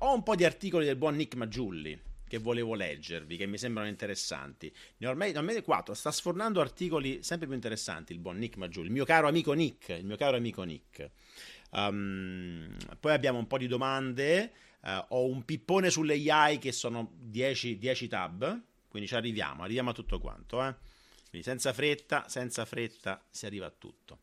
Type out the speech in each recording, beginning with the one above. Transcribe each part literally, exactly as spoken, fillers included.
ho un po' di articoli del buon Nick Maggiulli che volevo leggervi, che mi sembrano interessanti. Ne ho ormai, ormai quattro, sta sfornando articoli sempre più interessanti il buon Nick Maggiulli, il mio caro amico Nick, il mio caro amico Nick. Um, poi abbiamo un po' di domande, uh, ho un pippone sulle A I che sono dieci tab, quindi ci arriviamo, arriviamo a tutto quanto, eh. Quindi senza fretta, senza fretta si arriva a tutto.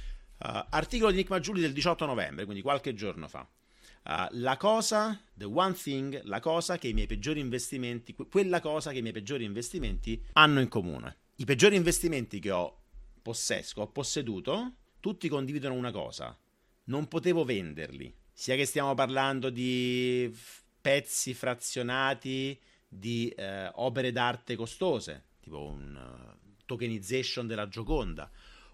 Uh, articolo di Nick Maggiulli del diciotto novembre, quindi qualche giorno fa. Uh, la cosa, the one thing, la cosa che i miei peggiori investimenti, quella cosa che i miei peggiori investimenti hanno in comune. I peggiori investimenti che ho possesso, ho posseduto, tutti condividono una cosa: non potevo venderli. Sia che stiamo parlando di pezzi frazionati, di eh, opere d'arte costose, tipo un uh, tokenization della Gioconda,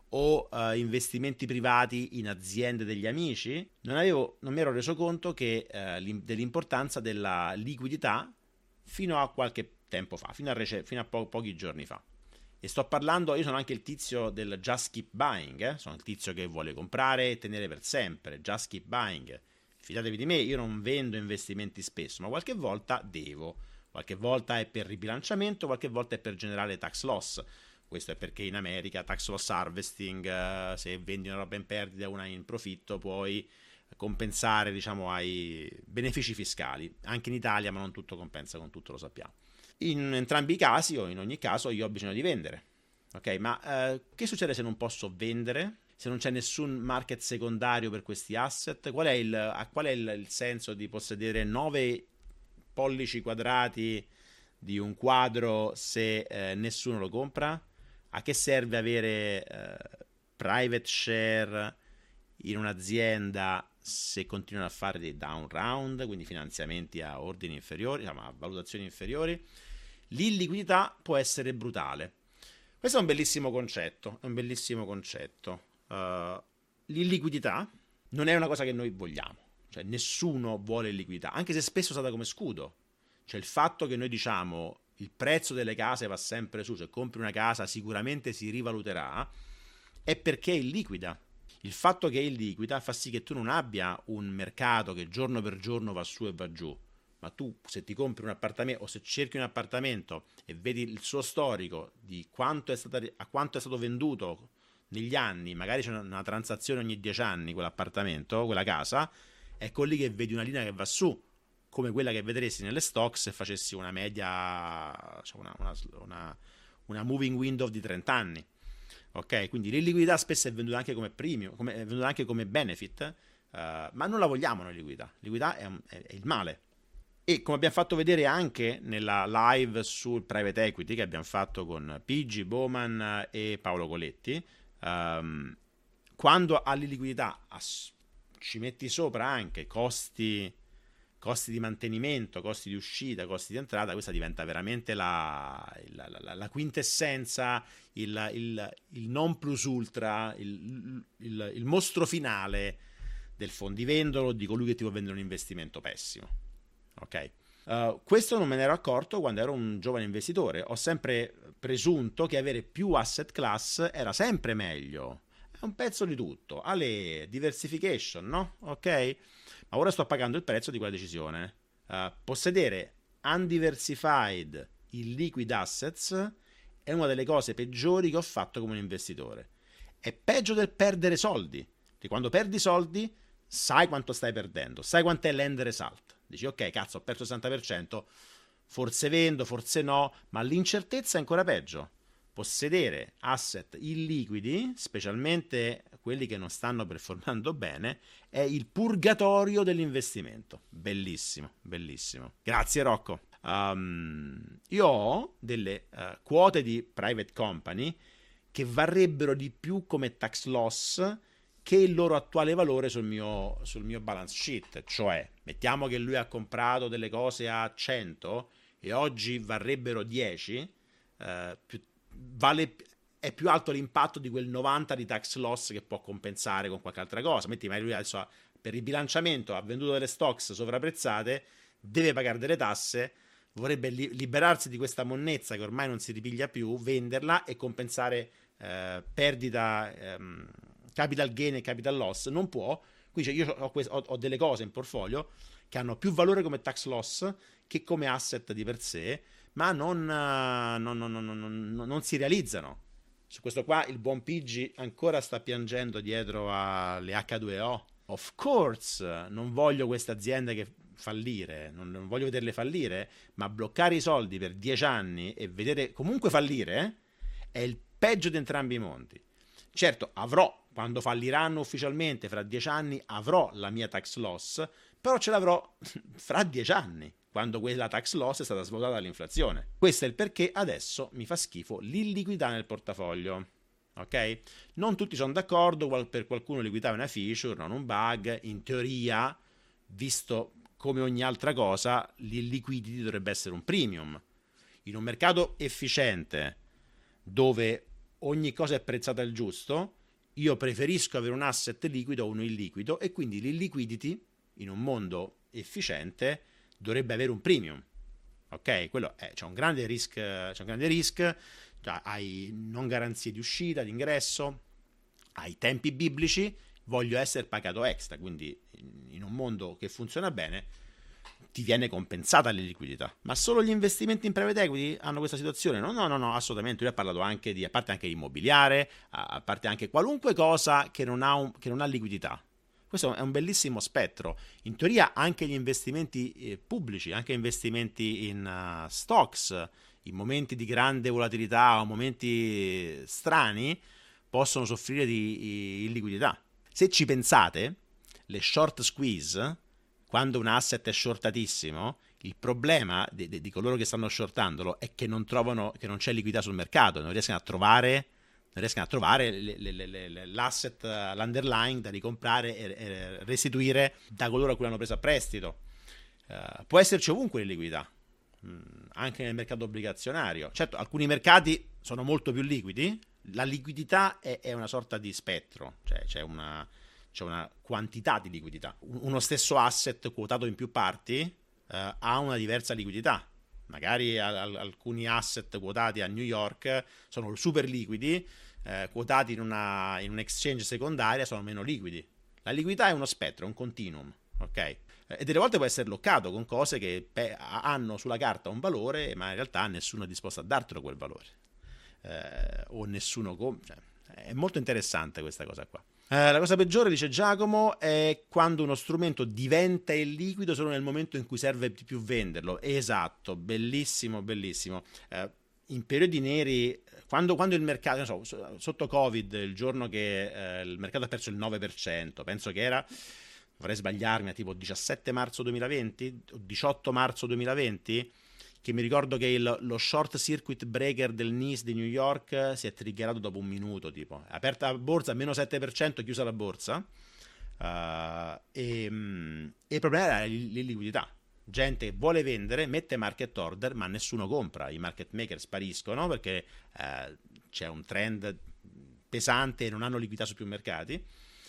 o uh, investimenti privati in aziende degli amici, non, avevo, non mi ero reso conto che, uh, dell'importanza della liquidità fino a qualche tempo fa, fino a, rece- fino a po- pochi giorni fa. E sto parlando, io sono anche il tizio del just keep buying, eh? Sono il tizio che vuole comprare e tenere per sempre, just keep buying. Fidatevi di me, io non vendo investimenti spesso, ma qualche volta devo, qualche volta è per ribilanciamento, qualche volta è per generare tax loss. Questo è perché in America tax loss harvesting, uh, se vendi una roba in perdita e una in profitto, puoi compensare, diciamo, ai benefici fiscali. Anche in Italia, ma non tutto compensa con tutto, lo sappiamo. In entrambi i casi, o in ogni caso, io ho bisogno di vendere. Ok, ma uh, che succede se non posso vendere? Se non c'è nessun market secondario per questi asset? Qual è il, a qual è il, il senso di possedere nove pollici quadrati di un quadro se eh, nessuno lo compra? A che serve avere eh, private share in un'azienda se continuano a fare dei down round, quindi finanziamenti a ordini inferiori, diciamo, a valutazioni inferiori? L'illiquidità può essere brutale. Questo è un bellissimo concetto, è un bellissimo concetto. Uh, l'illiquidità non è una cosa che noi vogliamo, cioè nessuno vuole liquidità, anche se spesso è usata come scudo. Cioè il fatto che noi diciamo il prezzo delle case va sempre su, se compri una casa sicuramente si rivaluterà, è perché è illiquida. Il fatto che è illiquida fa sì che tu non abbia un mercato che giorno per giorno va su e va giù, ma tu se ti compri un appartamento o se cerchi un appartamento e vedi il suo storico di quanto è stata, a quanto è stato venduto negli anni, magari c'è una, una transazione ogni dieci anni quell'appartamento, quella casa, ecco lì che vedi una linea che va su, come quella che vedresti nelle stocks se facessi una media, cioè una, una, una, una moving window di trenta anni. Ok, quindi l'illiquidità spesso è venduta anche come premium, come, è venduta anche come benefit, uh, ma non la vogliamo noi liquidità. Liquidità è, è, è il male. E come abbiamo fatto vedere anche nella live sul private equity che abbiamo fatto con Pigi, Bowman e Paolo Coletti, um, quando all'illiquidità ass- ci metti sopra anche costi costi di mantenimento, costi di uscita, costi di entrata, questa diventa veramente la, la, la, la quintessenza, il, il, il non plus ultra, il, il, il mostro finale del fondivendolo, di colui che ti vuole vendere un investimento pessimo. Ok? Uh, questo non me ne ero accorto quando ero un giovane investitore. Ho sempre presunto che avere più asset class era sempre meglio. È un pezzo di tutto. Ale, diversification, no? Ok? Ma ora sto pagando il prezzo di quella decisione. Uh, possedere undiversified illiquid assets è una delle cose peggiori che ho fatto come un investitore. È peggio del perdere soldi. Che quando perdi soldi sai quanto stai perdendo, sai quanto è l'end result. Dici ok, cazzo, ho perso il sessanta per cento, forse vendo, forse no, ma l'incertezza è ancora peggio. Possedere asset illiquidi, specialmente quelli che non stanno performando bene, è il purgatorio dell'investimento. Bellissimo, bellissimo. Grazie Rocco. Um, io ho delle uh, quote di private company che varrebbero di più come tax loss che il loro attuale valore sul mio, sul mio balance sheet. Cioè, mettiamo che lui ha comprato delle cose a cento e oggi varrebbero dieci, uh, più vale, è più alto l'impatto di quel novanta di tax loss che può compensare con qualche altra cosa. Metti, ma lui adesso per il bilanciamento ha venduto delle stocks sovrapprezzate, deve pagare delle tasse, vorrebbe li- liberarsi di questa monnezza che ormai non si ripiglia più, venderla e compensare eh, perdita, ehm, capital gain e capital loss. Non può. Qui cioè, io ho, ho, ho delle cose in portfolio che hanno più valore come tax loss che come asset di per sé, ma non, non, non, non, non, non si realizzano. Su questo qua il buon Piggi ancora sta piangendo dietro alle acca due o. Of course, non voglio queste aziende che fallire, non, non voglio vederle fallire, ma bloccare i soldi per dieci anni e vedere comunque fallire eh, è il peggio di entrambi i mondi. Certo, avrò, quando falliranno ufficialmente fra dieci anni, avrò la mia tax loss, però ce l'avrò fra dieci anni, quando quella tax loss è stata svuotata dall'inflazione. Questo è il perché adesso mi fa schifo l'illiquidità nel portafoglio. Ok? Non tutti sono d'accordo, per qualcuno liquidità è una feature, non un bug. In teoria, visto come ogni altra cosa, l'illiquidity dovrebbe essere un premium. In un mercato efficiente, dove ogni cosa è prezzata al giusto, io preferisco avere un asset liquido o uno illiquido, e quindi l'illiquidity in un mondo efficiente dovrebbe avere un premium. Ok? Quello è, c'è un grande risk, c'è un grande risk, cioè hai non garanzie di uscita, di ingresso, hai tempi biblici, voglio essere pagato extra, quindi in un mondo che funziona bene ti viene compensata la liquidità. Ma solo gli investimenti in private equity hanno questa situazione? No, no, no, no, assolutamente. Io ho parlato anche di, a parte anche immobiliare, a parte anche qualunque cosa che non ha, un, che non ha liquidità. Questo è un bellissimo spettro. In teoria anche gli investimenti eh, pubblici, anche investimenti in uh, stocks, in momenti di grande volatilità o momenti strani, possono soffrire di illiquidità. Se ci pensate, le short squeeze, quando un asset è shortatissimo, il problema di, di, di coloro che stanno shortandolo è che non trovano, che non c'è liquidità sul mercato, non riescono a trovare, non riescono a trovare le, le, le, le, l'asset, l'underlying da ricomprare e, e restituire da coloro a cui l'hanno preso a prestito. Uh, può esserci ovunque l'illiquidità, mh, anche nel mercato obbligazionario. Certo, alcuni mercati sono molto più liquidi, la liquidità è, è una sorta di spettro, cioè c'è una... c'è una quantità di liquidità. Uno stesso asset quotato in più parti eh, ha una diversa liquidità. Magari a, a, alcuni asset quotati a New York sono super liquidi, eh, quotati in una in un exchange secondaria sono meno liquidi. La liquidità è uno spettro, è un continuum, ok? E delle volte può essere bloccato con cose che pe- hanno sulla carta un valore, ma in realtà nessuno è disposto a dartelo quel valore. Eh, o nessuno... Com- cioè, è molto interessante questa cosa qua. Eh, la cosa peggiore, dice Giacomo, è quando uno strumento diventa illiquido solo nel momento in cui serve di più venderlo. Esatto, bellissimo, bellissimo. Eh, in periodi neri, quando, quando il mercato, non so, sotto Covid, il giorno che eh, il mercato ha perso il nove per cento, penso che era, vorrei sbagliarmi, tipo diciassette marzo duemilaventi o diciotto marzo duemilaventi, che mi ricordo che il, lo short circuit breaker del N I S di New York si è triggerato dopo un minuto, tipo è aperta la borsa a meno sette per cento, chiusa la borsa, uh, e, e il problema era l'illiquidità. Gente che vuole vendere, mette market order, ma nessuno compra, i market maker spariscono perché uh, c'è un trend pesante e non hanno liquidità su più mercati,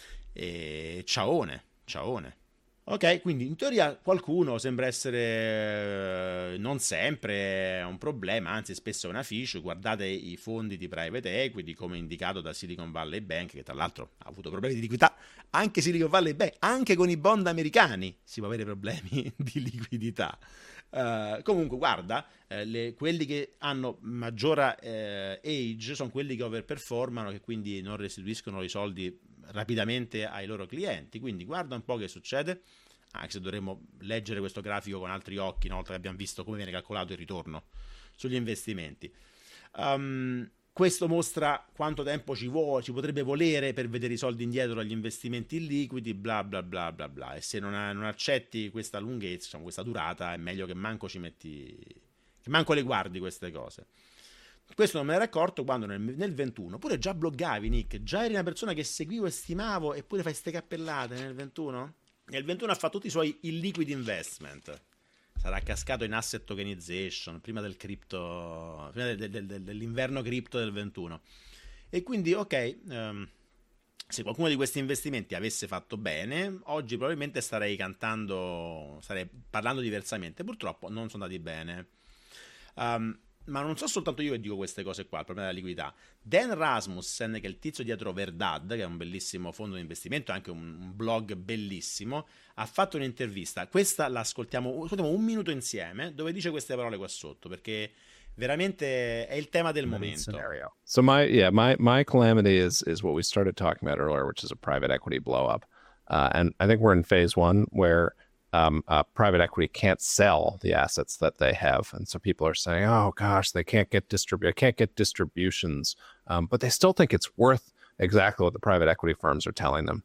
e ciaone, ciaone. Ok, quindi in teoria qualcuno sembra essere, non sempre, un problema, anzi spesso è una feature. Guardate i fondi di private equity come indicato da Silicon Valley Bank, che tra l'altro ha avuto problemi di liquidità, anche Silicon Valley Bank, anche con i bond americani si può avere problemi di liquidità. Uh, comunque guarda, eh, le, quelli che hanno maggiore eh, age sono quelli che overperformano, che quindi non restituiscono i soldi rapidamente ai loro clienti. Quindi guarda un po' che succede, anche se dovremmo leggere questo grafico con altri occhi una volta che abbiamo visto come viene calcolato il ritorno sugli investimenti. Um, questo mostra quanto tempo ci, vuole, ci potrebbe volere per vedere i soldi indietro dagli investimenti illiquidi, bla bla bla bla bla. E se non, non accetti questa lunghezza, diciamo, questa durata, è meglio che manco ci metti, che manco le guardi queste cose. Questo non me ne ero accorto quando nel, nel ventuno pure già bloggavi, Nick, già eri una persona che seguivo e stimavo, eppure fai ste cappellate nel ventuno? Nel ventuno ha fatto tutti i suoi illiquid investment, sarà cascato in asset tokenization prima del cripto, prima del, del, del, dell'inverno cripto del ventuno, e quindi ok, um, se qualcuno di questi investimenti avesse fatto bene, oggi probabilmente starei cantando, starei parlando diversamente. Purtroppo non sono andati bene. um, ma non so soltanto io che dico queste cose qua, il problema della liquidità. Dan Rasmussen, che è il tizio dietro Verdad, che è un bellissimo fondo di investimento, anche un, un blog bellissimo, ha fatto un'intervista. Questa la ascoltiamo, ascoltiamo un minuto insieme, dove dice queste parole qua sotto, perché veramente è il tema del momento. Scenario. So my yeah my my calamity is is what we started talking about earlier, which is a private equity blow up, uh, and I think we're in phase one where um, uh, private equity can't sell the assets that they have, and so people are saying, oh gosh, they can't get distribute can't get distributions, um, but they still think it's worth exactly what the private equity firms are telling them.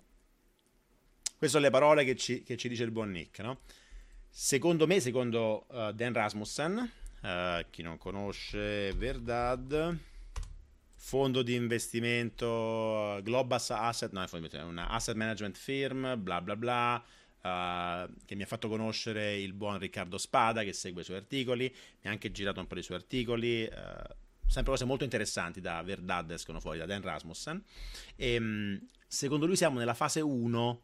Queste sono le parole che ci, che ci dice il buon Nick, no? Secondo me, secondo uh, Dan Rasmussen, Uh, chi non conosce Verdad, fondo di investimento Global Asset, no, è una asset management firm, bla bla bla, uh, che mi ha fatto conoscere il buon Riccardo Spada, che segue i suoi articoli, mi ha anche girato un po' di suoi articoli, uh, sempre cose molto interessanti da Verdad escono fuori, da Dan Rasmussen, e um, secondo lui siamo nella fase uno,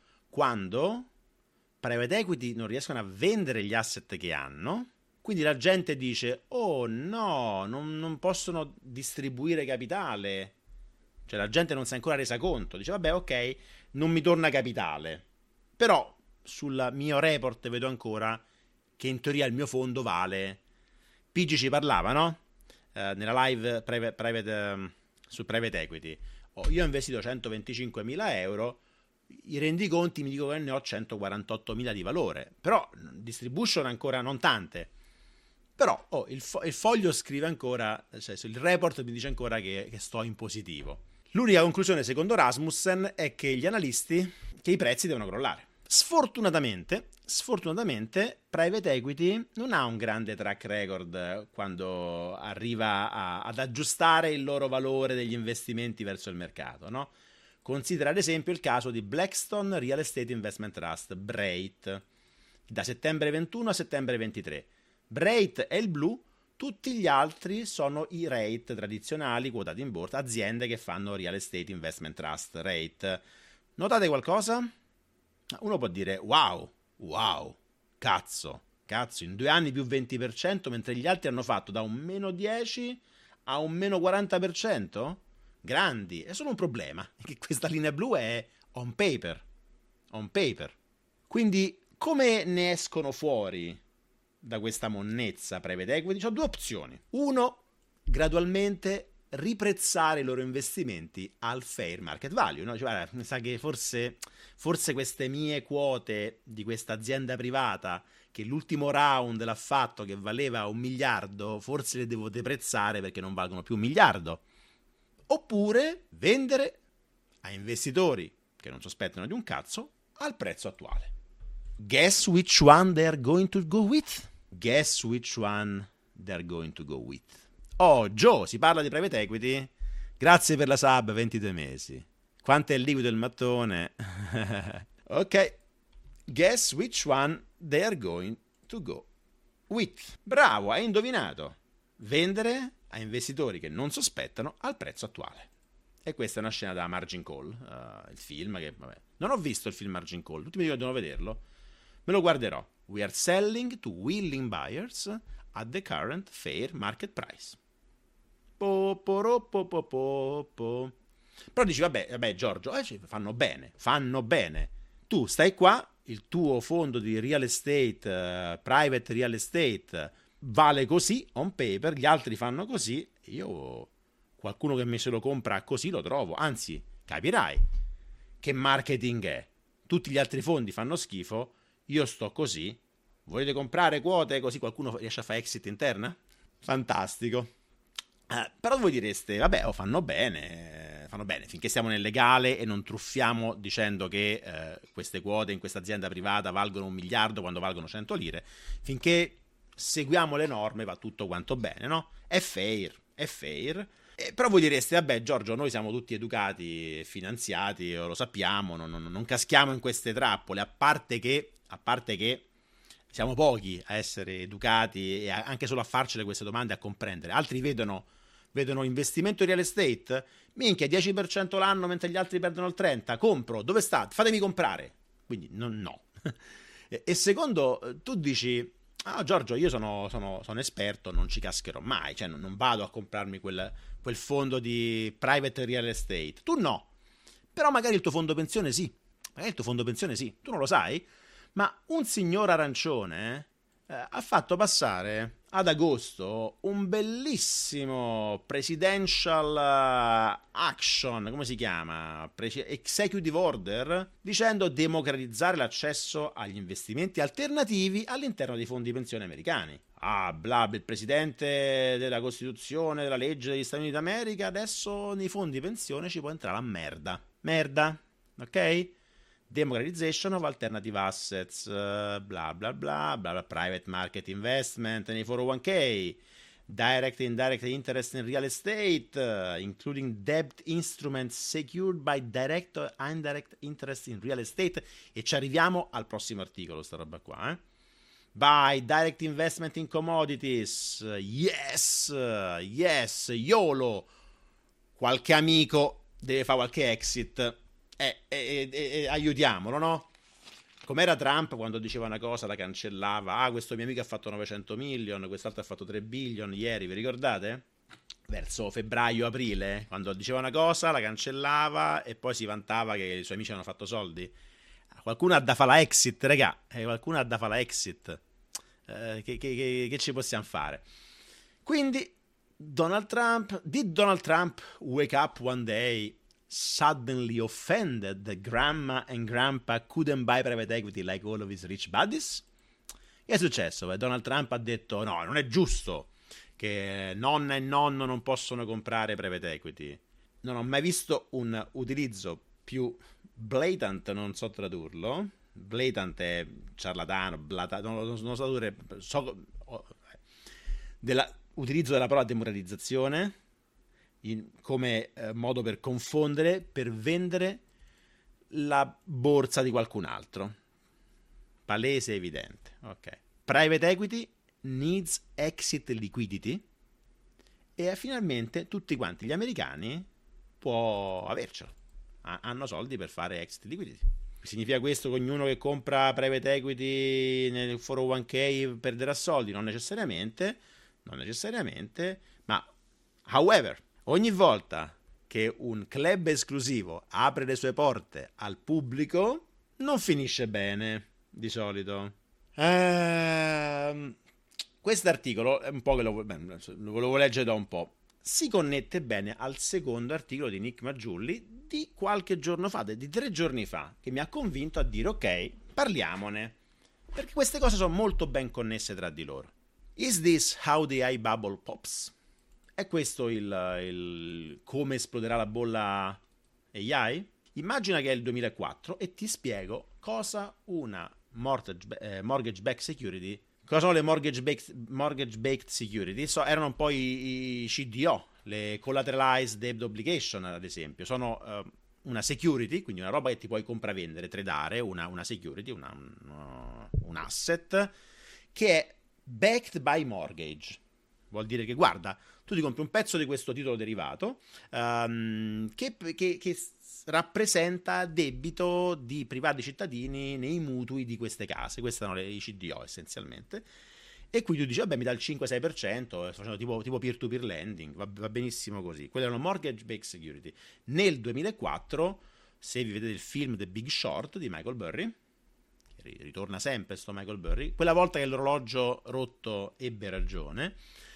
quando private equity non riescono a vendere gli asset che hanno. Quindi la gente dice, oh no, non, non possono distribuire capitale. Cioè la gente non si è ancora resa conto. Dice, vabbè, ok, non mi torna capitale. Però sul mio report vedo ancora che in teoria il mio fondo vale. Pigi ci parlava, no? Eh, nella live private, private, um, su private equity. Oh, io ho investito centoventicinquemila euro. I rendiconti mi dicono che ne ho centoquarantottomila di valore. Però distribution ancora non tante. Però oh, il, fo- il foglio scrive ancora, cioè il report mi dice ancora che, che sto in positivo. L'unica conclusione, secondo Rasmussen, è che gli analisti, che i prezzi devono crollare. Sfortunatamente, sfortunatamente, private equity non ha un grande track record quando arriva a, ad aggiustare il loro valore degli investimenti verso il mercato, no? Considera ad esempio il caso di Blackstone Real Estate Investment Trust, B R E I T, da settembre ventuno a settembre ventitré. B R E I T è il blu, tutti gli altri sono i R E I T tradizionali quotati in borsa, aziende che fanno Real Estate Investment Trust, R E I T. Notate qualcosa? Uno può dire wow, wow, cazzo, cazzo, in due anni più venti per cento, mentre gli altri hanno fatto da un meno dieci a un meno quaranta per cento? Grandi, è solo un problema, che questa linea blu è on paper, on paper. Quindi come ne escono fuori da questa monnezza private equity? Ho due opzioni. Uno, gradualmente riprezzare i loro investimenti al fair market value, no? Cioè, guarda, mi sa che forse, forse queste mie quote di questa azienda privata che l'ultimo round l'ha fatto che valeva un miliardo, forse le devo deprezzare perché non valgono più un miliardo. Oppure vendere a investitori che non sospettano di un cazzo al prezzo attuale. Guess which one they're going to go with? Guess which one they're going to go with? Oh, Joe, si parla di private equity? Grazie per la sub, ventidue mesi. Quanto è liquido il mattone? Ok. Guess which one they're going to go with? Bravo, hai indovinato. Vendere a investitori che non sospettano al prezzo attuale. E questa è una scena da Margin Call, uh, il film che, vabbè, non ho visto il film Margin Call, tutti mi dicono devono vederlo, me lo guarderò. We are selling to willing buyers at the current fair market price. Po, po, ro, po, po, po, po. Però dici, vabbè, vabbè Giorgio, eh, fanno bene, fanno bene. Tu stai qua, il tuo fondo di real estate, uh, private real estate, vale così, on paper, gli altri fanno così, io qualcuno che me se lo compra così lo trovo, anzi, capirai che marketing è. Tutti gli altri fondi fanno schifo, io sto così, volete comprare quote così qualcuno riesce a fare exit interna? Fantastico. Eh, però voi direste, vabbè, oh, fanno bene, fanno bene, finché siamo nel legale e non truffiamo dicendo che eh, queste quote in questa azienda privata valgono un miliardo quando valgono cento lire, finché seguiamo le norme va tutto quanto bene, no? È fair, è fair. Eh, però voi direste, vabbè Giorgio, noi siamo tutti educati, finanziati, lo sappiamo, non, non, non caschiamo in queste trappole, a parte che, a parte che siamo pochi a essere educati e a, anche solo a farcele queste domande, a comprendere. Altri vedono, vedono investimento in real estate, minchia, dieci per cento l'anno mentre gli altri perdono il trenta per cento, compro, dove sta? Fatemi comprare. Quindi no. no. e, e secondo, tu dici, Ah, Giorgio, io sono, sono- sono esperto, non ci cascherò mai, cioè non, non vado a comprarmi quel, quel fondo di private real estate. Tu no, però magari il tuo fondo pensione sì, magari il tuo fondo pensione sì, tu non lo sai, ma un signor arancione eh, ha fatto passare ad agosto un bellissimo presidential eh, action, come si chiama? Preci- executive order, dicendo democratizzare l'accesso agli investimenti alternativi all'interno dei fondi pensione americani. Ah, bla, bla, il presidente della Costituzione, della legge degli Stati Uniti d'America, adesso nei fondi pensione ci può entrare la merda. Merda, ok? Democratization of alternative assets, uh, bla bla bla, bla bla, private market investment nei four oh one k, direct and indirect interest in real estate, uh, including debt instruments secured by direct or indirect interest in real estate. E ci arriviamo al prossimo articolo, sta roba qua, eh? By direct investment in commodities, yes, yes, YOLO. Qualche amico deve fare qualche exit. Eh, eh, eh, eh, aiutiamolo, no? Com'era Trump quando diceva una cosa la cancellava? Ah, questo mio amico ha fatto novecento million, quest'altro ha fatto tre billion ieri, vi ricordate? Verso febbraio-aprile, quando diceva una cosa la cancellava e poi si vantava che i suoi amici hanno fatto soldi. Qualcuno ha da fare la exit, regà, eh, qualcuno ha da fare la exit. Eh, che, che, che, che ci possiamo fare? Quindi Donald Trump, did Donald Trump wake up one day suddenly offended that grandma and grandpa couldn't buy private equity like all of his rich buddies? Che è successo? Beh, Donald Trump ha detto no, non è giusto che nonna e nonno non possono comprare private equity. Non ho mai visto un utilizzo più blatant, non so tradurlo. Blatant è ciarlatano, blata, non, non, non so tradurre. So, oh, dell'utilizzo della parola democratizzazione in, come eh, modo per confondere, per vendere la borsa di qualcun altro. Palese, evidente. Ok. Private equity needs exit liquidity e finalmente tutti quanti gli americani può avercelo. Ha, hanno soldi per fare exit liquidity. Significa questo che ognuno che compra private equity nel four oh one k perderà soldi? Non necessariamente, non necessariamente, ma however, ogni volta che un club esclusivo apre le sue porte al pubblico, non finisce bene, di solito. Ehm, quest'articolo è un po' che lo, beh, lo volevo leggere da un po'. Si connette bene al secondo articolo di Nick Maggiulli di qualche giorno fa, di tre giorni fa, che mi ha convinto a dire ok, parliamone, perché queste cose sono molto ben connesse tra di loro. Is this how the A I bubble pops? È questo il, il come esploderà la bolla A I? Immagina che è il duemilaquattro e ti spiego cosa una mortgage, eh, mortgage backed security. Cosa sono le mortgage backed, mortgage backed security? So, erano un po' i, i C D O, le collateralized debt obligation, ad esempio. Sono uh, una security, quindi una roba che ti puoi compravendere, tradare, una, una security, una, un, un asset, che è backed by mortgage. Vuol dire che, guarda, tu ti compri un pezzo di questo titolo derivato um, che, che, che rappresenta debito di privati cittadini nei mutui di queste case. Queste sono le, i C D O essenzialmente. E qui tu dici, vabbè, mi dà il cinque sei per cento, facendo tipo, tipo peer-to-peer lending, va, va benissimo così. Quelle erano mortgage-backed security. Nel duemilaquattro, se vi vedete il film The Big Short di Michael Burry, che ritorna sempre sto Michael Burry, quella volta che l'orologio rotto ebbe ragione.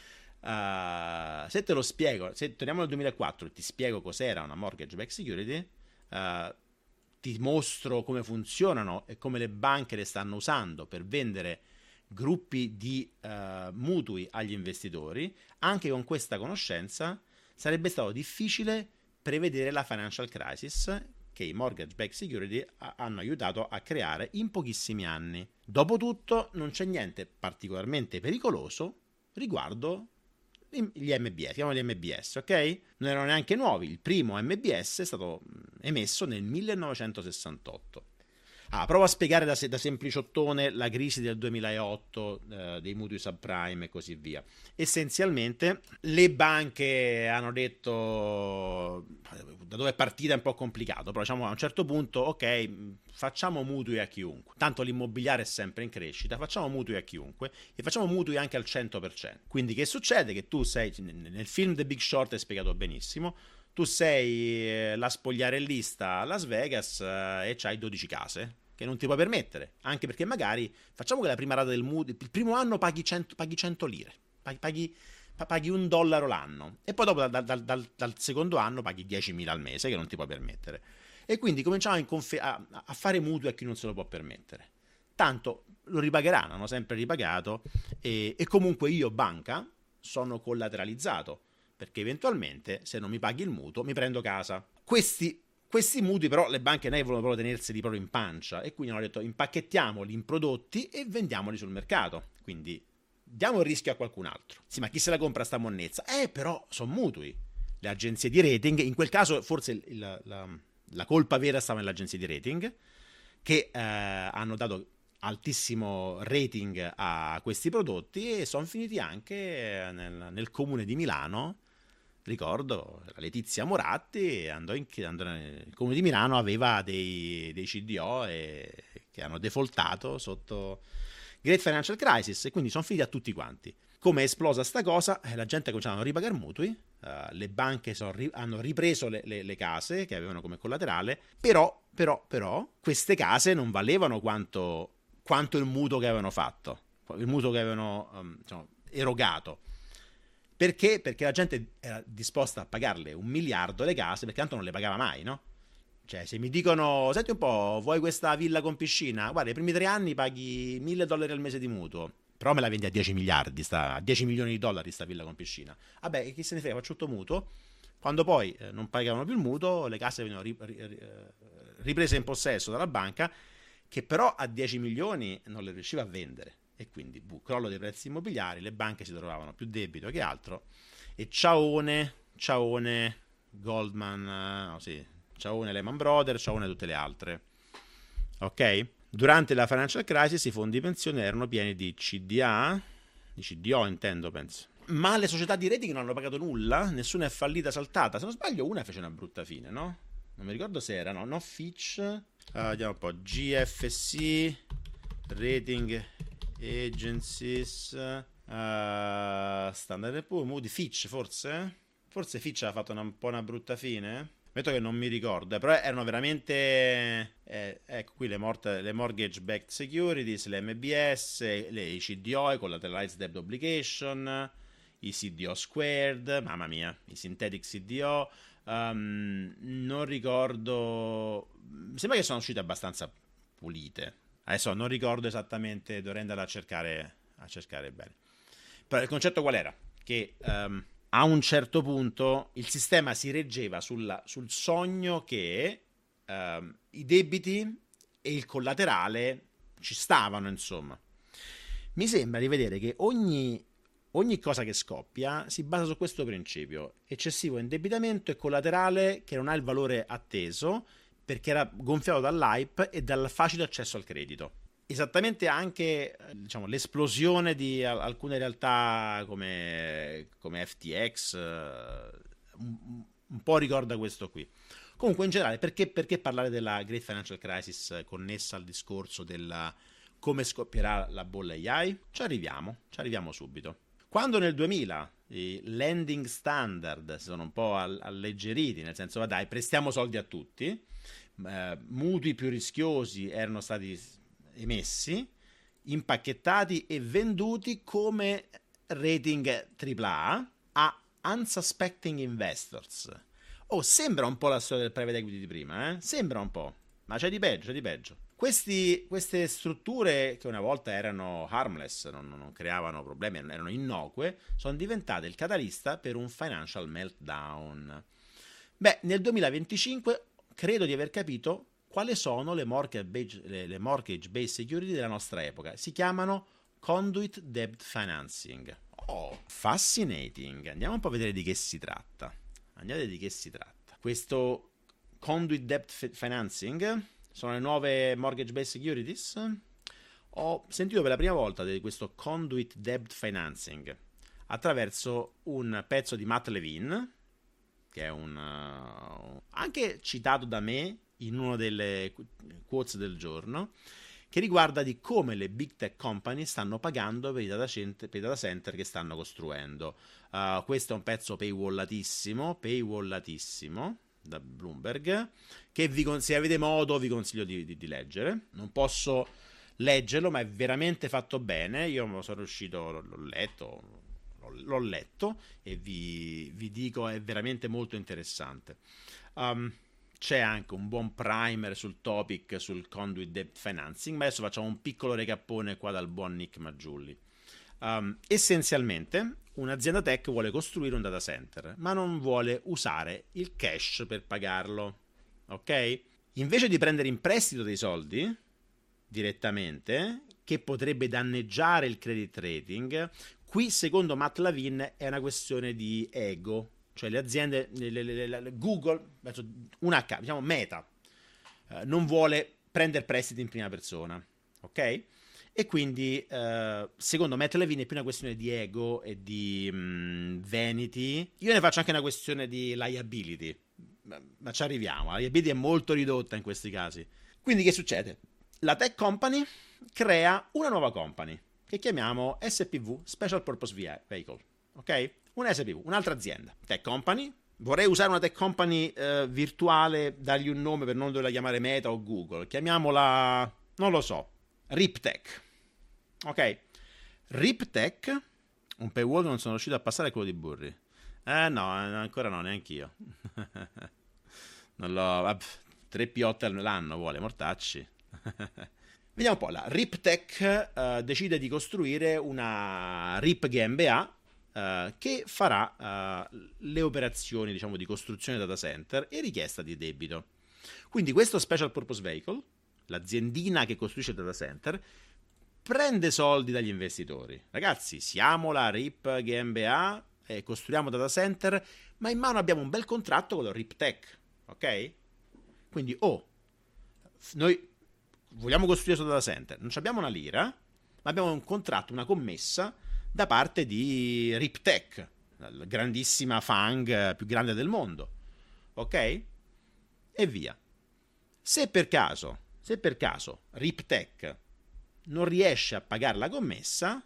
Uh, se te lo spiego, se torniamo al duemilaquattro e ti spiego cos'era una mortgage backed security, uh, ti mostro come funzionano e come le banche le stanno usando per vendere gruppi di uh, mutui agli investitori. Anche con questa conoscenza sarebbe stato difficile prevedere la financial crisis che i mortgage backed security a- hanno aiutato a creare in pochissimi anni. Dopotutto non c'è niente particolarmente pericoloso riguardo gli M B S, chiamano gli M B S, ok? Non erano neanche nuovi. Il primo M B S è stato emesso nel millenovecentosessantotto. Ah, provo a spiegare da, se- da sempliciottone la crisi del duemilaotto, eh, dei mutui subprime e così via. Essenzialmente le banche hanno detto, da dove è partita è un po' complicato, però diciamo a un certo punto, ok, facciamo mutui a chiunque, tanto l'immobiliare è sempre in crescita, facciamo mutui a chiunque e facciamo mutui anche al cento per cento. Quindi che succede? Che tu sei, nel film The Big Short è spiegato benissimo, tu sei eh, la spogliarellista a Las Vegas eh, e c'hai dodici case che non ti puoi permettere, anche perché magari facciamo che la prima rata del mutuo, il primo anno paghi cento, paghi cento lire, paghi, paghi, paghi un dollaro l'anno e poi dopo dal, dal, dal, dal secondo anno paghi diecimila al mese che non ti puoi permettere. E quindi cominciamo a, confe- a, a fare mutui a chi non se lo può permettere. Tanto lo ripagheranno, hanno sempre ripagato e, e comunque io banca sono collateralizzato perché eventualmente se non mi paghi il mutuo mi prendo casa. Questi, questi mutui però le banche non vogliono proprio tenerseli proprio in pancia e quindi hanno detto impacchettiamoli in prodotti e vendiamoli sul mercato, quindi diamo il rischio a qualcun altro. Sì, ma chi se la compra sta monnezza? Eh, però sono mutui. Le agenzie di rating, in quel caso forse il, il, la, la colpa vera stava nelle agenzie di rating che eh, hanno dato altissimo rating a questi prodotti e sono finiti anche nel, nel comune di Milano. Ricordo, la Letizia Moratti andò in, andò nel comune di Milano, aveva dei, dei C D O e, che hanno defaultato sotto Great Financial Crisis e quindi sono finiti a tutti quanti. Come è esplosa sta cosa? Eh, la gente ha cominciato a ripagare mutui, uh, le banche sono ri- hanno ripreso le, le, le case che avevano come collaterale, però, però, però, queste case non valevano quanto, quanto il mutuo che avevano fatto, il mutuo che avevano um, diciamo, erogato. Perché? Perché la gente era disposta a pagarle un miliardo le case, perché tanto non le pagava mai, no? Cioè, se mi dicono, senti un po', vuoi questa villa con piscina? Guarda, i primi tre anni paghi mille dollari al mese di mutuo, però me la vendi a dieci miliardi, sta, a dieci milioni di dollari sta villa con piscina. Vabbè, chi se ne frega, faccio tutto mutuo. Quando poi eh, non pagavano più il mutuo, le case venivano ri, ri, ri, riprese in possesso dalla banca, che però a dieci milioni non le riusciva a vendere. E quindi buh, crollo dei prezzi immobiliari, le banche si trovavano più debito che altro e ciaone, ciaone, Goldman, no sì, ciaone Lehman Brothers, ciaone tutte le altre. Ok? Durante la financial crisis i fondi di pensione erano pieni di C D A, di C D O intendo penso, ma le società di rating non hanno pagato nulla, nessuna è fallita saltata, se non sbaglio una fece una brutta fine, no? Non mi ricordo se era, no, no Fitch, uh, vediamo un po', G F C, Rating Agencies, uh, Standard and Poor's, Moody, Fitch forse? Forse Fitch ha fatto una, un po' una brutta fine? Metto che non mi ricordo, eh, però erano veramente, eh, ecco qui le, morte, le mortgage backed securities, le M B S, le I C D O, i collateralized debt obligation, i C D O squared, mamma mia, i synthetic C D O, um, non ricordo, mi sembra che sono uscite abbastanza pulite. Adesso non ricordo esattamente, dovrei andare a cercare, a cercare bene. Però il concetto qual era? Che um, a un certo punto il sistema si reggeva sulla, sul sogno che um, i debiti e il collaterale ci stavano, insomma. Mi sembra di vedere che ogni, ogni cosa che scoppia si basa su questo principio: eccessivo indebitamento e collaterale che non ha il valore atteso, perché era gonfiato dall'hype e dal facile accesso al credito. Esattamente anche diciamo, l'esplosione di alcune realtà come, come F T X un, un po' ricorda questo qui. Comunque in generale, perché, perché parlare della Great Financial Crisis connessa al discorso della come scoppierà la bolla A I? Ci arriviamo, ci arriviamo subito. Quando nel duemila i lending standard si sono un po' alleggeriti, nel senso, va dai, prestiamo soldi a tutti, Uh, mutui più rischiosi erano stati emessi, impacchettati e venduti come rating tripla A a unsuspecting investors. Oh, sembra un po' la storia del private equity di prima, eh? Sembra un po', ma c'è di peggio, c'è di peggio. Questi, queste strutture che una volta erano harmless, non, non creavano problemi, erano innocue, sono diventate il catalista per un financial meltdown. Beh, nel duemilaventicinque credo di aver capito quali sono le mortgage, le, le mortgage based security della nostra epoca. Si chiamano conduit debt financing. Oh, fascinating. Andiamo un po' a vedere di che si tratta. Andiamo a vedere di che si tratta. Questo conduit debt financing Sono le nuove mortgage-backed securities. Ho sentito per la prima volta di questo conduit debt financing attraverso un pezzo di Matt Levine, che è un uh, anche citato da me in una delle quotes del giorno, che riguarda di come le big tech company stanno pagando per i data center, per i data center che stanno costruendo. Uh, questo è un pezzo paywallatissimo, paywallatissimo da Bloomberg, che vi, se avete modo vi consiglio di, di, di leggere. Non posso leggerlo, ma è veramente fatto bene. Io sono riuscito, l'ho, l'ho letto, l'ho, l'ho letto e vi, vi dico è veramente molto interessante. Um, C'è anche un buon primer sul topic sul conduit debt financing, ma adesso facciamo un piccolo recappone qua dal buon Nick Maggiulli. Um, essenzialmente, un'azienda tech vuole costruire un data center, ma non vuole usare il cash per pagarlo, ok? Invece di prendere in prestito dei soldi direttamente, che potrebbe danneggiare il credit rating, qui secondo Matt Levine è una questione di ego. Cioè le aziende, le, le, le, le, Google, una, diciamo Meta, eh, non vuole prendere prestiti in prima persona, ok? E quindi, eh, secondo Matt Levine, è più una questione di ego e di mh, vanity. Io ne faccio anche una questione di liability, ma, ma ci arriviamo. La liability è molto ridotta in questi casi. Quindi che succede? La tech company crea una nuova company, che chiamiamo S P V, Special Purpose Vehicle, ok? Un S P V, un'altra azienda, tech company. Vorrei usare una tech company eh, virtuale, dargli un nome per non doverla chiamare Meta o Google. Chiamiamola, non lo so, RipTech. Ok? RipTech, un paywall non sono riuscito a passare, quello di Burri. Eh no, ancora no, neanche io. Non l'ho... Vabbè, tre piotte all'anno vuole, mortacci. Vediamo un po', la RipTech uh, decide di costruire una RIP GmbH Uh, che farà uh, le operazioni, diciamo, di costruzione data center e richiesta di debito. Quindi questo Special Purpose Vehicle, l'aziendina che costruisce il data center, prende soldi dagli investitori. Ragazzi, siamo la RIP GmbH e costruiamo data center, ma in mano abbiamo un bel contratto con la RipTech, ok? Quindi, oh, noi vogliamo costruire questo data center, non abbiamo una lira, ma abbiamo un contratto, una commessa da parte di RipTech, la grandissima FANG più grande del mondo, ok? E via. Se per caso, se per caso RipTech non riesce a pagare la commessa,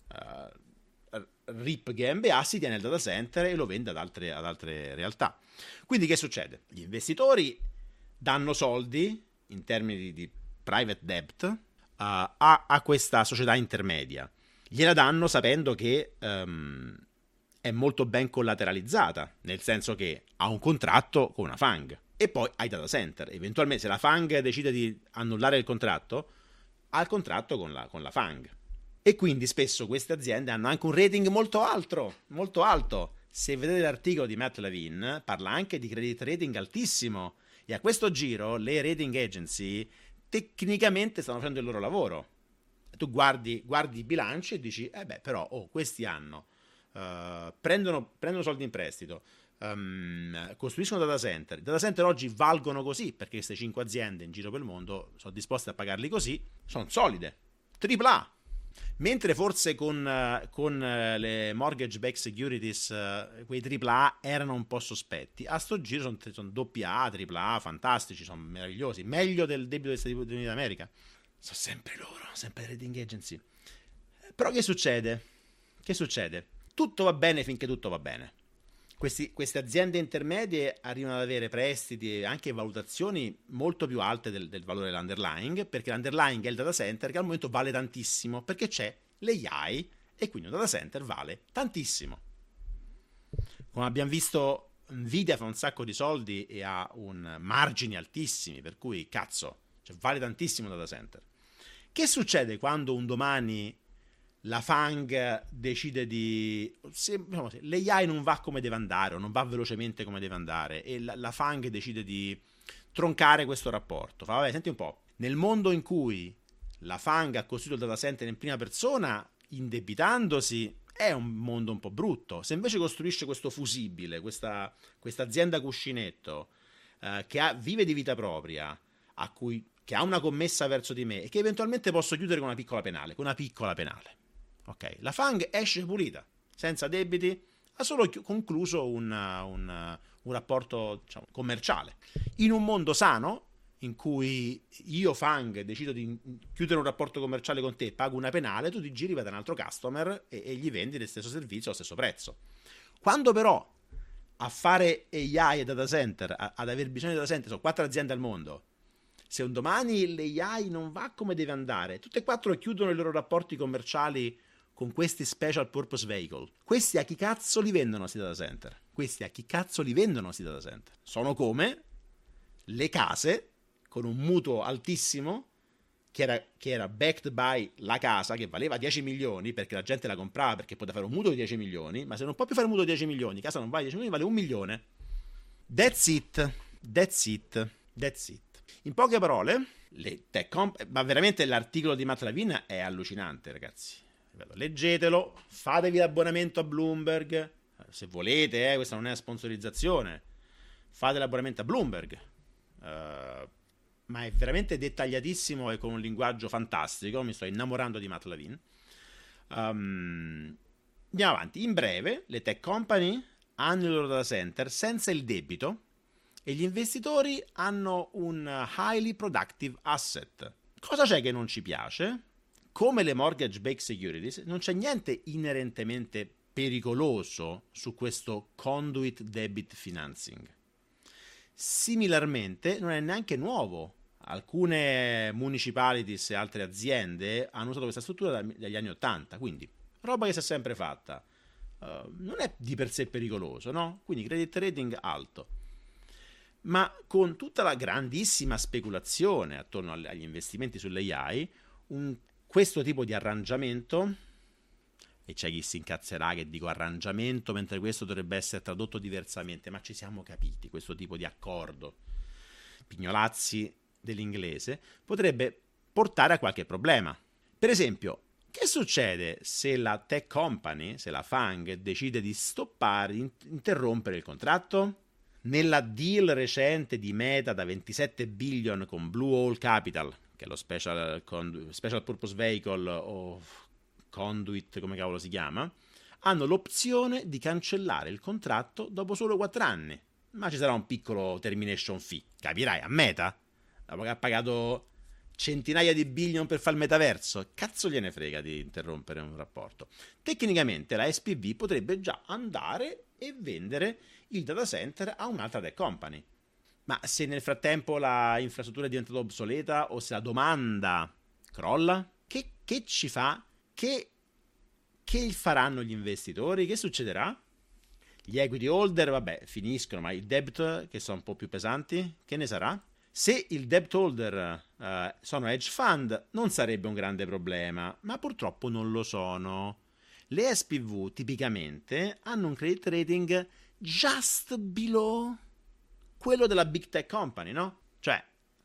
uh, RIP GmbH si tiene il data center e lo vende ad altre, ad altre realtà. Quindi che succede? Gli investitori danno soldi in termini di, di private debt uh, a, a questa società intermedia. Gliela danno sapendo che um, è molto ben collateralizzata, nel senso che ha un contratto con una FANG e poi ha i data center. Eventualmente, se la FANG decide di annullare il contratto, ha il contratto con la, con la FANG. E quindi spesso queste aziende hanno anche un rating molto alto, molto alto. Se vedete l'articolo di Matt Levine, parla anche di credit rating altissimo. E a questo giro le rating agency tecnicamente stanno facendo il loro lavoro. Tu guardi, guardi i bilanci e dici, eh beh, però, oh, questi hanno, uh, prendono, prendono soldi in prestito, um, costruiscono data center. I data center oggi valgono così, perché queste cinque aziende in giro per il mondo sono disposte a pagarli così, sono solide, tripla A. Mentre forse con, uh, con uh, le mortgage-backed securities uh, quei tripla A erano un po' sospetti, a sto giro sono, sono doppia A, tripla A, fantastici, sono meravigliosi, meglio del debito degli Stati Uniti d'America. Sono sempre loro, sempre le rating agency. Però che succede? Che succede? Tutto va bene finché tutto va bene. Questi, queste aziende intermedie arrivano ad avere prestiti e anche valutazioni molto più alte del, del valore dell'underlying, perché l'underlying è il data center che al momento vale tantissimo, perché c'è l'A I e quindi un data center vale tantissimo. Come abbiamo visto, Nvidia fa un sacco di soldi e ha un margini altissimi, per cui cazzo, cioè vale tantissimo un data center. Che succede quando un domani la FANG decide di... Se, diciamo, se l'A I non va come deve andare o non va velocemente come deve andare e la, la FANG decide di troncare questo rapporto? Fa, vabbè, senti un po', nel mondo in cui la FANG ha costruito il data center in prima persona indebitandosi è un mondo un po' brutto. Se invece costruisce questo fusibile, questa, questa azienda cuscinetto eh, che ha, vive di vita propria, a cui che ha una commessa verso di me e che eventualmente posso chiudere con una piccola penale, con una piccola penale. Ok, la Fang esce pulita, senza debiti, ha solo concluso una, una, un rapporto, diciamo, commerciale. In un mondo sano, in cui io Fang decido di chiudere un rapporto commerciale con te, pago una penale, tu ti giri, vai da un altro customer e, e gli vendi lo stesso servizio allo stesso prezzo. Quando però a fare A I e data center, a, ad aver bisogno di data center, sono quattro aziende al mondo, se un domani l'A I non va come deve andare, tutte e quattro chiudono i loro rapporti commerciali con questi special purpose vehicle, questi a chi cazzo li vendono questi data center? Questi a chi cazzo li vendono questi data center? Sono come le case con un mutuo altissimo che era, che era backed by la casa, che valeva dieci milioni perché la gente la comprava perché poteva fare un mutuo di dieci milioni, ma se non può più fare un mutuo di dieci milioni, casa non vale dieci milioni, vale un milione. That's it, that's it, that's it. In poche parole, le tech comp- ma veramente l'articolo di Matt Lavin è allucinante, ragazzi. Leggetelo, fatevi l'abbonamento a Bloomberg, se volete, eh, questa non è una sponsorizzazione, fate l'abbonamento a Bloomberg, uh, ma è veramente dettagliatissimo e con un linguaggio fantastico, mi sto innamorando di Matt Lavin. Um, andiamo avanti. In breve, le tech company hanno il loro data center senza il debito e gli investitori hanno un highly productive asset. Cosa c'è che non ci piace? Come le mortgage-backed securities, non c'è niente inerentemente pericoloso su questo conduit debit financing. Similarmente, non è neanche nuovo. Alcune municipalities e altre aziende hanno usato questa struttura dagli anni ottanta, quindi roba che si è sempre fatta. Uh, non è di per sé pericoloso, no? Quindi credit rating alto. Ma con tutta la grandissima speculazione attorno agli investimenti sull'A I, un questo tipo di arrangiamento, e c'è chi si incazzerà che dico arrangiamento mentre questo dovrebbe essere tradotto diversamente, ma ci siamo capiti, questo tipo di accordo pignolazzi dell'inglese potrebbe portare a qualche problema. Per esempio, che succede se la tech company, se la Fang decide di stoppare, di interrompere il contratto? Nella deal recente di Meta da ventisette billion con Blue Hole Capital, che è lo special, special purpose vehicle o conduit, come cavolo si chiama, hanno l'opzione di cancellare il contratto dopo solo quattro anni. Ma ci sarà un piccolo termination fee. Capirai, a Meta, dopo che ha pagato centinaia di billion per fare il metaverso, cazzo gliene frega di interrompere un rapporto. Tecnicamente la S P V potrebbe già andare e vendere il data center a un'altra tech company. Ma se nel frattempo la infrastruttura è diventata obsoleta o se la domanda crolla, che, che ci fa? Che, che faranno gli investitori? Che succederà? Gli equity holder, vabbè, finiscono, ma i debt, che sono un po' più pesanti, che ne sarà? Se il debt holder uh, sono hedge fund, non sarebbe un grande problema, ma purtroppo non lo sono. Le S P V tipicamente hanno un credit rating just below quello della big tech company, no? Cioè,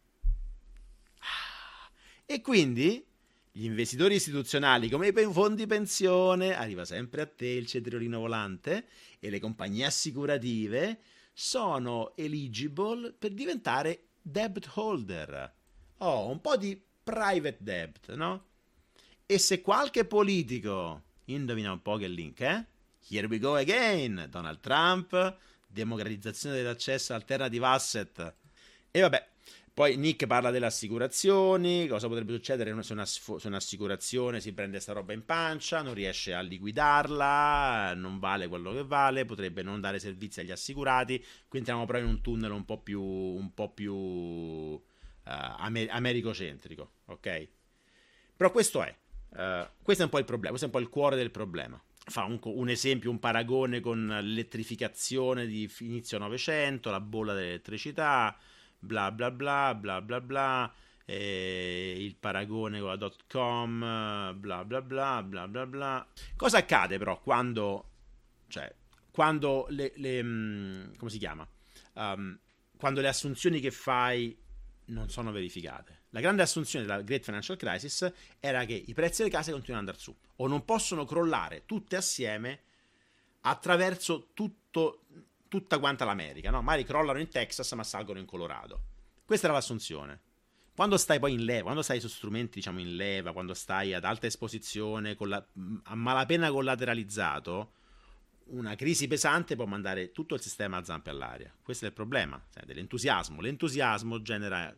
e quindi gli investitori istituzionali come i fondi pensione, arriva sempre a te il cetriolino volante, e le compagnie assicurative sono eligible per diventare debt holder. Oh, un po' di private debt, no? E se qualche politico, indovina un po' che link, eh? Here we go again, Donald Trump, democratizzazione dell'accesso a alternative asset. E vabbè, poi Nick parla delle assicurazioni, cosa potrebbe succedere se, una, se un'assicurazione si prende sta roba in pancia, non riesce a liquidarla, non vale quello che vale, potrebbe non dare servizi agli assicurati, quindi entriamo però in un tunnel un po' più, un po' più uh, amer- americocentrico, ok? Però questo è, uh, questo è un po' il problema, questo è un po' il cuore del problema. Fa un, un esempio, un paragone con l'elettrificazione di inizio Novecento, la bolla dell'elettricità, bla bla bla bla bla bla, e il paragone con la dot com, bla bla bla bla bla bla. Cosa accade però quando, cioè, quando le, le come si chiama? Um, quando le assunzioni che fai non sono verificate? La grande assunzione della Great Financial Crisis era che i prezzi delle case continuano ad andare su o non possono crollare tutte assieme attraverso tutto, tutta quanta l'America, no? Magari crollano in Texas ma salgono in Colorado. Questa era l'assunzione. quando stai poi in leva, quando stai su strumenti diciamo in leva, quando stai ad alta esposizione, con la, a malapena collateralizzato, una crisi pesante può mandare tutto il sistema a zampe all'aria. Questo è il problema, cioè, dell'entusiasmo. L'entusiasmo genera,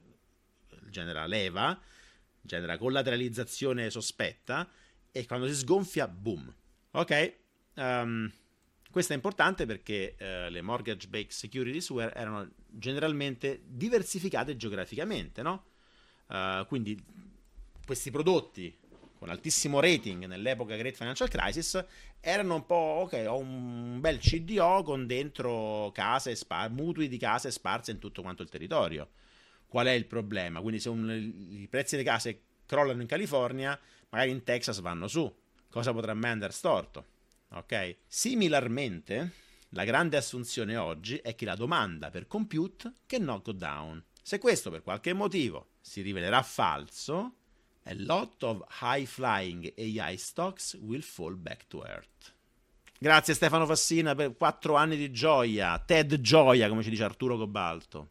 genera leva, genera collateralizzazione sospetta, e quando si sgonfia, boom. Ok, um, questo è importante perché uh, le mortgage-backed securities erano generalmente diversificate geograficamente, no? Uh, quindi questi prodotti con altissimo rating nell'epoca Great Financial Crisis erano un po', ok, ho un bel C D O con dentro case spar- mutui di case sparse in tutto quanto il territorio. Qual è il problema? Quindi se un, i prezzi delle case crollano in California, magari in Texas vanno su. Cosa potrà mai andare storto? Ok? Similarmente, la grande assunzione oggi è che la domanda per compute cannot go down. Se questo per qualche motivo si rivelerà falso, a lot of high-flying A I stocks will fall back to earth. Grazie Stefano Fassina per quattro anni di gioia. Ted Gioia, come ci dice Arturo Cobalto.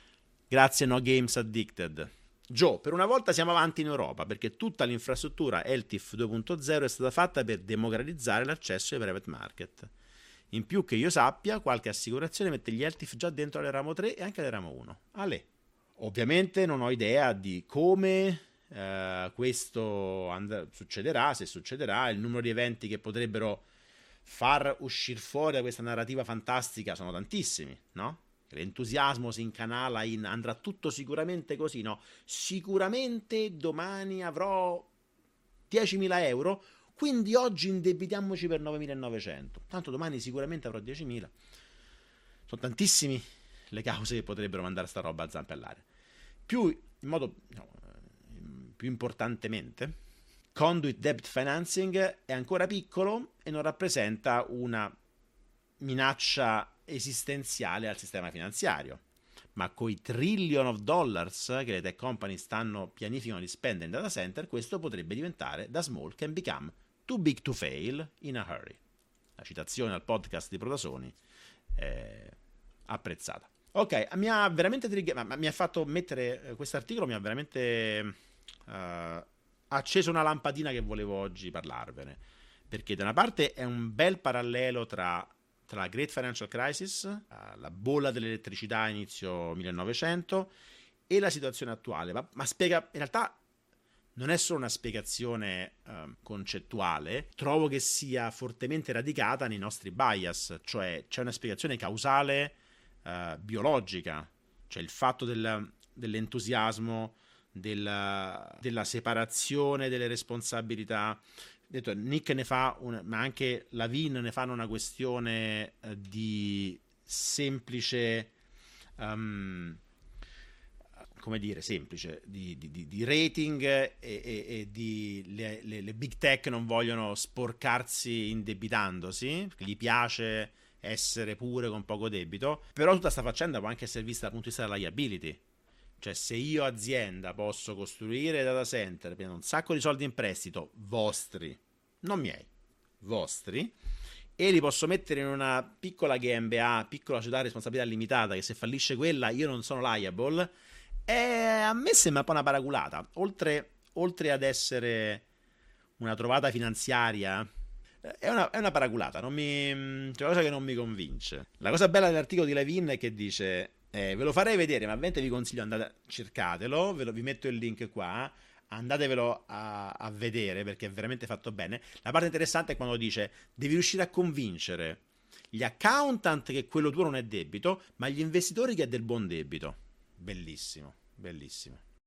Grazie No Games Addicted. Joe, per una volta siamo avanti in Europa perché tutta l'infrastruttura L T I F due punto zero è stata fatta per democratizzare l'accesso ai private market. In più che io sappia, qualche assicurazione mette gli L T I F già dentro alle ramo tre e anche alle ramo uno. Ale. Ovviamente non ho idea di come eh, questo and- succederà, se succederà, il numero di eventi che potrebbero far uscire fuori da questa narrativa fantastica sono tantissimi, no? L'entusiasmo si incanala in andrà tutto sicuramente così, no? Sicuramente domani avrò diecimila euro, quindi oggi indebitiamoci per novemilanovecento. Tanto domani sicuramente avrò diecimila. Sono tantissimi le cause che potrebbero mandare sta roba a zampe all'aria. Più, in modo, no, più importantemente, conduit debt financing è ancora piccolo e non rappresenta una minaccia esistenziale al sistema finanziario, ma coi trillion of dollars che le tech company stanno pianificano di spendere in data center, questo potrebbe diventare da small can become too big to fail in a hurry. La citazione al podcast di Protasoni è apprezzata. Ok, mi ha veramente trigger- ma mi ha fatto mettere questo articolo, mi ha veramente uh, acceso una lampadina che volevo oggi parlarvene, perché da una parte è un bel parallelo tra tra la Great Financial Crisis, la bolla dell'elettricità a inizio millenovecento e la situazione attuale, ma, ma spiega, in realtà non è solo una spiegazione eh, concettuale, trovo che sia fortemente radicata nei nostri bias, cioè c'è una spiegazione causale eh, biologica, cioè il fatto del, dell'entusiasmo, della, della separazione delle responsabilità. Detto, Nick ne fa, una, ma anche Lavin ne fanno una questione eh, di semplice, um, come dire, semplice, di, di, di rating e, e, e di le, le, le big tech non vogliono sporcarsi indebitandosi, perché gli piace essere pure con poco debito, però tutta sta faccenda può anche essere vista dal punto di vista della liability. Cioè, se io azienda posso costruire data center, prendere un sacco di soldi in prestito, vostri, non miei, vostri, e li posso mettere in una piccola G M B A, piccola società a responsabilità limitata, che se fallisce quella io non sono liable, e a me sembra un po' una paraculata. Oltre, oltre ad essere una trovata finanziaria, è una, è una paraculata, non mi, c'è una cosa che non mi convince. La cosa bella dell'articolo di Lavin è che dice... Eh, ve lo farei vedere, ma ovviamente vi consiglio, andate, cercatelo, ve lo, vi metto il link qua, andatevelo a, a vedere perché è veramente fatto bene. La parte interessante è quando dice devi riuscire a convincere gli accountant che quello tuo non è debito, ma gli investitori che è del buon debito. Bellissimo, bellissimo.